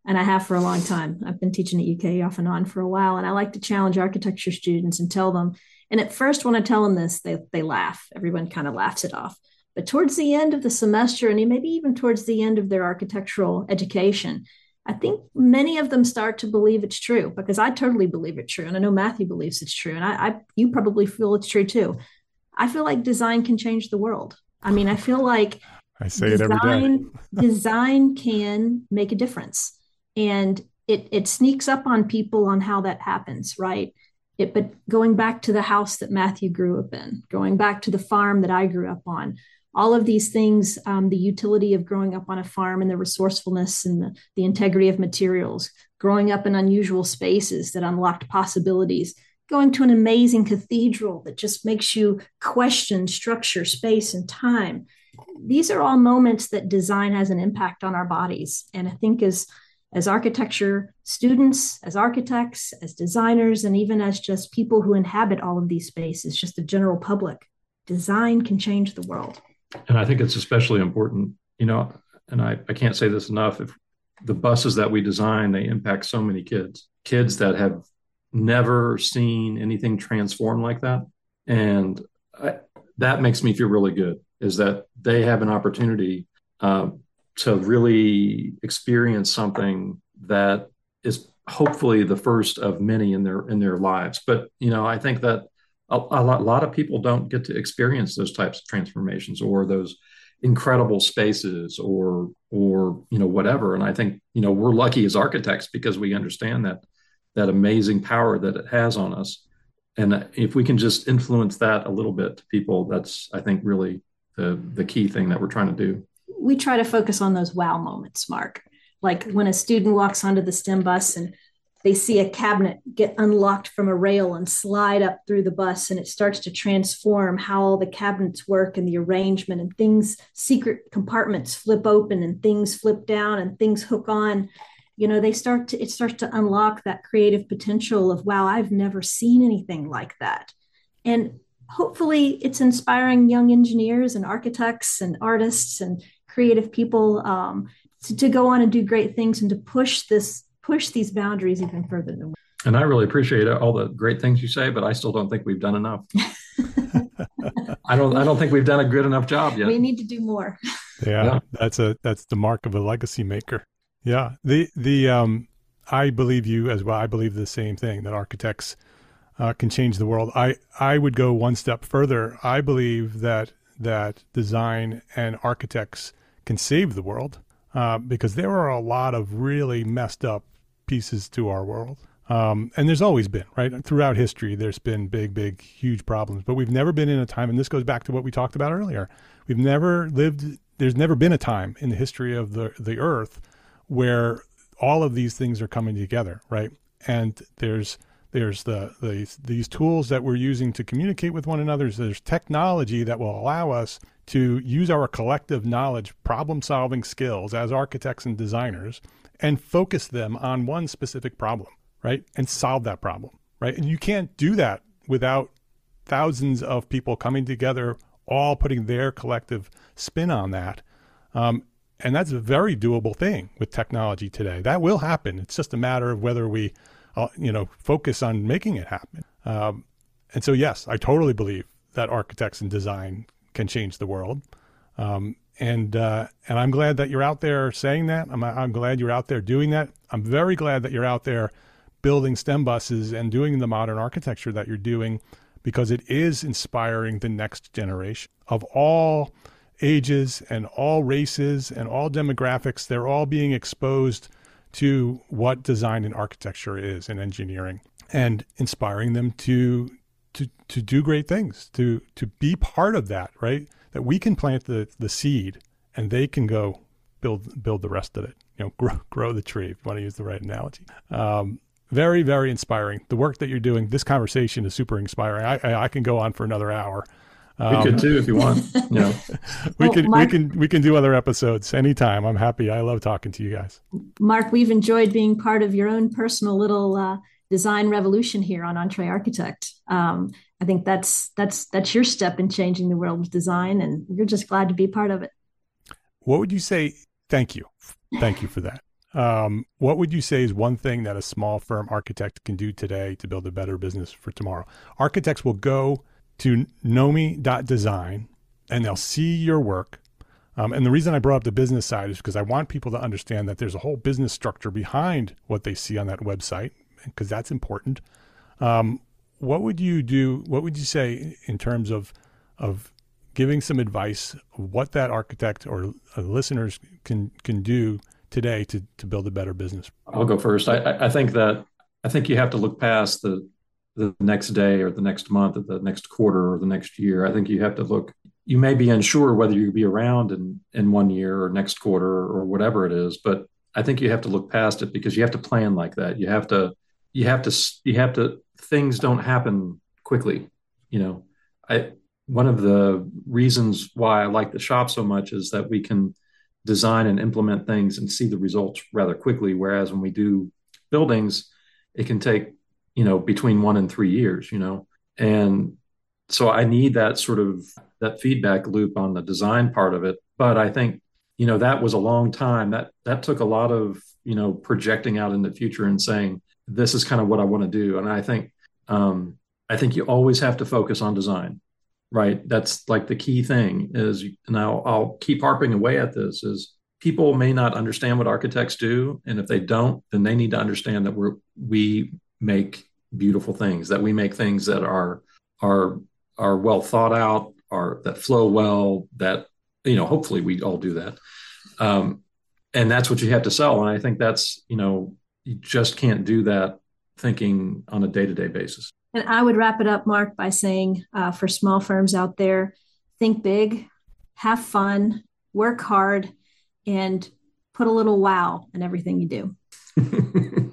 and I have for a long time. I've been teaching at U K off and on for a while, and I like to challenge architecture students and tell them. And at first, when I tell them this, they they laugh. Everyone kind of laughs it off. But towards the end of the semester, and maybe even towards the end of their architectural education, I think many of them start to believe it's true, because I totally believe it's true, and I know Matthew believes it's true, and I, I you probably feel it's true too. I feel like design can change the world. I mean, I feel like I say design, it every day. design can make a difference. And it it sneaks up on people on how that happens, right? It, but going back to the house that Matthew grew up in, going back to the farm that I grew up on, all of these things, um, the utility of growing up on a farm and the resourcefulness and the, the integrity of materials, growing up in unusual spaces that unlocked possibilities, going to an amazing cathedral that just makes you question structure, space, and time. These are all moments that design has an impact on our bodies. And I think as as architecture students, as architects, as designers, and even as just people who inhabit all of these spaces, just the general public, design can change the world. And I think it's especially important, you know, and I, I can't say this enough, if the buses that we design, they impact so many kids, kids that have never seen anything transform like that. And I, that makes me feel really good, is that they have an opportunity um, to really experience something that is hopefully the first of many in their in their lives. But, you know, I think that a, a, lot, a lot of people don't get to experience those types of transformations or those incredible spaces or, or, you know, whatever. And I think, you know, we're lucky as architects because we understand that, that amazing power that it has on us. And if we can just influence that a little bit to people, that's, I think, really the, the key thing that we're trying to do. We try to focus on those wow moments, Mark. Like when a student walks onto the STEM bus and they see a cabinet get unlocked from a rail and slide up through the bus, and it starts to transform how all the cabinets work and the arrangement, and things, secret compartments flip open and things flip down and things hook on. You know, they start to, it starts to unlock that creative potential of, wow, I've never seen anything like that. And hopefully it's inspiring young engineers and architects and artists and creative people um, to, to go on and do great things and to push this, push these boundaries even further than we. And I really appreciate all the great things you say, but I still don't think we've done enough. I don't, I don't think we've done a good enough job yet. We need to do more. Yeah, yeah. that's a, that's the mark of a legacy maker. Yeah. The, the, um, I believe you as well. I believe the same thing, that architects uh, can change the world. I, I would go one step further. I believe that, that design and architects can save the world uh, because there are a lot of really messed up pieces to our world. Um, and there's always been, right? Throughout history, there's been big, big, huge problems, but we've never been in a time, and this goes back to what we talked about earlier. We've never lived, there's never been a time in the history of the, the earth where all of these things are coming together, right? And there's, there's the, the these tools that we're using to communicate with one another. There's technology that will allow us to use our collective knowledge, problem-solving skills as architects and designers, and focus them on one specific problem, right? And solve that problem, right? And you can't do that without thousands of people coming together, all putting their collective spin on that. Um, and that's a very doable thing with technology today. That will happen. It's just a matter of whether we, uh, you know, focus on making it happen. Um, and so, yes, I totally believe that architects and design can change the world. Um, and uh, and I'm glad that you're out there saying that. I'm, I'm glad you're out there doing that. I'm very glad that you're out there building STEM buses and doing the modern architecture that you're doing, because it is inspiring the next generation of all ages and all races and all demographics. They're all being exposed to what design and architecture is and engineering, and inspiring them to to to do great things, to to be part of that, right? That we can plant the the seed and they can go build build the rest of it, you know, grow, grow the tree, if you want to use the right analogy. Um, very, very inspiring. The work that you're doing, this conversation is super inspiring. I, I, I can go on for another hour. Um, we could too, if you want. You know. we well, can Mark, we can we can do other episodes anytime. I'm happy. I love talking to you guys. Mark, we've enjoyed being part of your own personal little uh, design revolution here on Entree Architect. Um, I think that's that's that's your step in changing the world of design, and we're just glad to be part of it. What would you say? Thank you, thank you for that. Um, what would you say is one thing that a small firm architect can do today to build a better business for tomorrow? Architects will go to nomi dot design and they'll see your work. Um, and the reason I brought up the business side is because I want people to understand that there's a whole business structure behind what they see on that website, because that's important. Um, what would you do? What would you say in terms of of giving some advice of what that architect or uh, listeners can can do today to to build a better business? I'll go first. I, I think that I think you have to look past the the next day or the next month or the next quarter or the next year. I think you have to look. You may be unsure whether you'll be around in in one year or next quarter or whatever it is, but I think you have to look past it, because you have to plan like that. You have to you have to you have to. Things don't happen quickly. You know, I one of the reasons why I like the shop so much is that we can design and implement things and see the results rather quickly. Whereas when we do buildings, it can take, you know, between one and three years, you know, and so I need that sort of that feedback loop on the design part of it. But I think, you know, that was a long time. That that took a lot of, you know, projecting out in the future and saying, this is kind of what I want to do. And I think, um, I think you always have to focus on design, right? That's like the key thing is, and I'll, I'll keep harping away at this, is people may not understand what architects do. And if they don't, then they need to understand that we're, we make beautiful things, that we make things that are, are, are well thought out, are that flow well, that, you know, hopefully we all do that. Um, and that's what you have to sell. And I think that's, you know, you just can't do that thinking on a day-to-day basis. And I would wrap it up, Mark, by saying uh, for small firms out there, think big, have fun, work hard, and put a little wow in everything you do.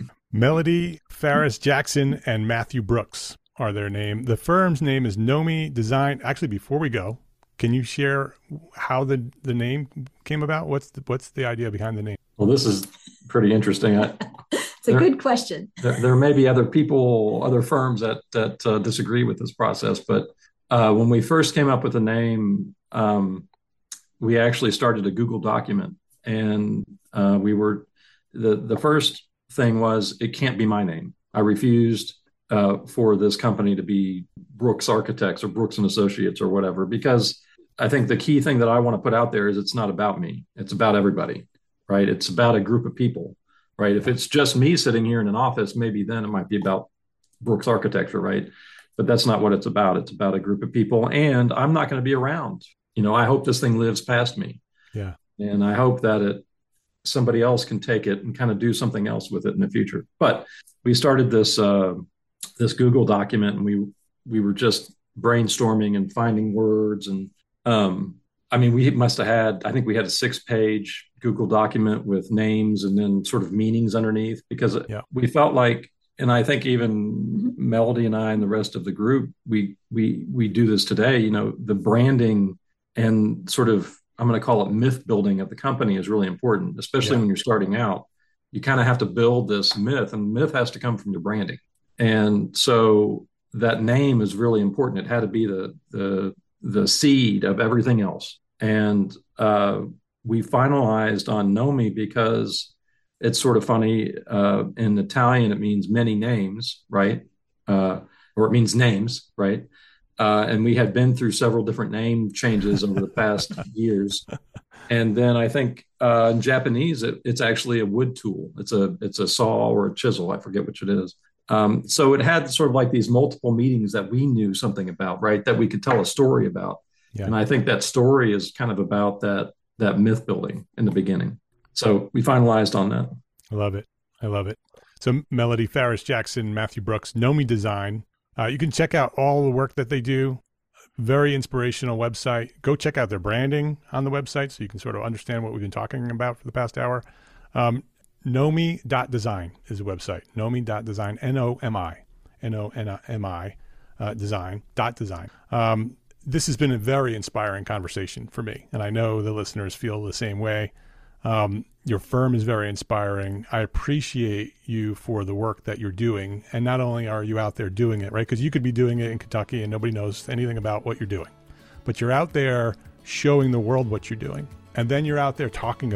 Melody Farris Jackson and Matthew Brooks are their name. The firm's name is Nomi Design. Actually, before we go, can you share how the, the name came about? What's the, what's the idea behind the name? Well, this is pretty interesting. I, it's a there, good question. There, there may be other people, other firms that that uh, disagree with this process, but uh, when we first came up with the name, um, we actually started a Google document, and uh, we were the the first thing was it can't be my name. I refused uh, for this company to be Brooks Architects or Brooks and Associates or whatever, because I think the key thing that I want to put out there is it's not about me. It's about everybody. Right? It's about a group of people, right? If it's just me sitting here in an office, maybe then it might be about Brooks Architecture, right? But that's not what it's about. It's about a group of people, and I'm not going to be around. You know, I hope this thing lives past me. Yeah. And I hope that it somebody else can take it and kind of do something else with it in the future. But we started this uh, this Google document, and we we were just brainstorming and finding words, and um, I mean, we must have had, I think we had a six page Google document with names and then sort of meanings underneath, because yeah. we felt like, and I think even Melody and I and the rest of the group, we, we, we do this today, you know, the branding and sort of, I'm going to call it myth building of the company is really important, especially yeah. when you're starting out. You kind of have to build this myth, and myth has to come from your branding. And so that name is really important. It had to be the, the, the seed of everything else. And uh, we finalized on Nomi because it's sort of funny. Uh, in Italian, it means many names, right? Uh, or it means names, right? Uh, and we had been through several different name changes over the past years. And then I think uh, in Japanese, it, it's actually a wood tool. It's a it's a saw or a chisel. I forget which it is. Um, so it had sort of like these multiple meanings that we knew something about, right? That we could tell a story about. Yeah. And I think that story is kind of about that that myth building in the beginning. So we finalized on that. I love it. I love it. So Melody Farris Jackson, Matthew Brooks, Nomi Design. Uh, you can check out all the work that they do. Very inspirational website. Go check out their branding on the website so you can sort of understand what we've been talking about for the past hour. Um, nomi dot design is the website. Nomi dot design, N O M I, N O N M I, uh, design, dot design. Um, this has been a very inspiring conversation for me, and I know the listeners feel the same way. Um, your firm is very inspiring. I appreciate you for the work that you're doing. And not only are you out there doing it, right? Because you could be doing it in Kentucky and nobody knows anything about what you're doing. But you're out there showing the world what you're doing. And then you're out there talking about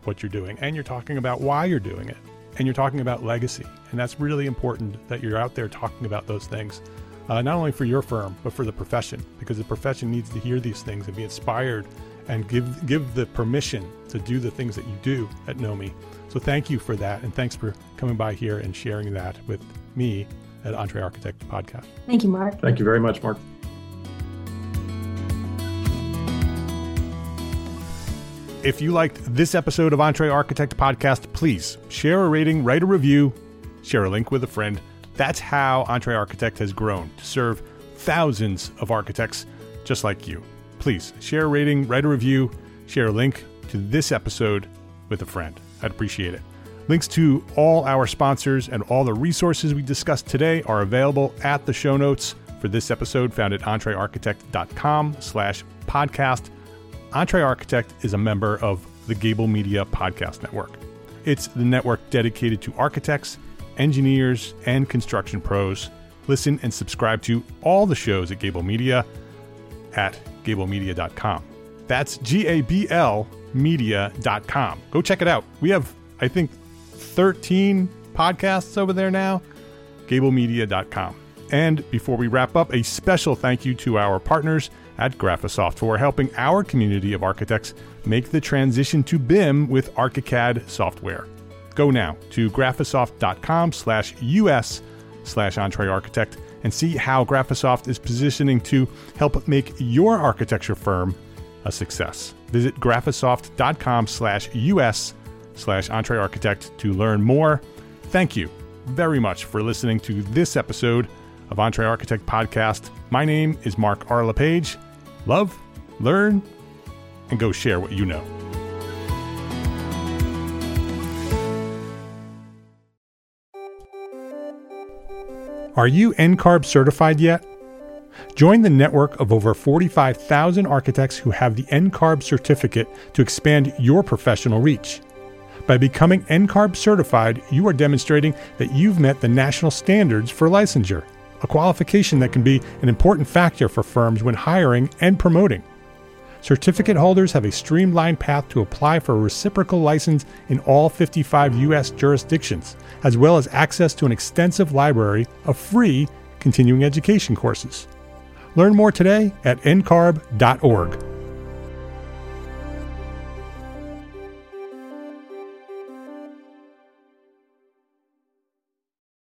what you're doing, and you're talking about why you're doing it, and you're talking about legacy. And that's really important that you're out there talking about those things, uh, not only for your firm, but for the profession, because the profession needs to hear these things and be inspired and give give the permission to do the things that you do at Knomi. So thank you for that, and thanks for coming by here and sharing that with me at EntreArchitect Podcast. Thank you, Mark. Thank you very much, Mark. If you liked this episode of EntreArchitect Podcast, please share a rating, write a review, share a link with a friend. That's how EntreArchitect has grown to serve thousands of architects just like you. Please share a rating, write a review, share a link to this episode with a friend. I'd appreciate it. Links to all our sponsors and all the resources we discussed today are available at the show notes for this episode, found at entrearchitect.com slash podcast. EntreArchitect is a member of the Gable Media Podcast Network. It's the network dedicated to architects, engineers, and construction pros. Listen and subscribe to all the shows at Gable Media at gable media dot com. That's G A B L media dot com. Go check it out. We have, I think, thirteen podcasts over there now. gable media dot com. And before we wrap up, a special thank you to our partners at Graphisoft for helping our community of architects make the transition to B I M with ArchiCAD software. Go now to graphisoft.com slash US slash EntreArchitect and see how Graphisoft is positioning to help make your architecture firm a success. Visit graphisoft.com slash US slash EntreArchitect to learn more. Thank you very much for listening to this episode of EntreArchitect Podcast. My name is Mark R. LePage. Love, learn, and go share what you know. Are you N C A R B certified yet? Join the network of over forty-five thousand architects who have the N C A R B certificate to expand your professional reach. By becoming N C A R B certified, you are demonstrating that you've met the national standards for licensure, a qualification that can be an important factor for firms when hiring and promoting. Certificate holders have a streamlined path to apply for a reciprocal license in all fifty-five U S jurisdictions, as well as access to an extensive library of free continuing education courses. Learn more today at N C A R B dot org.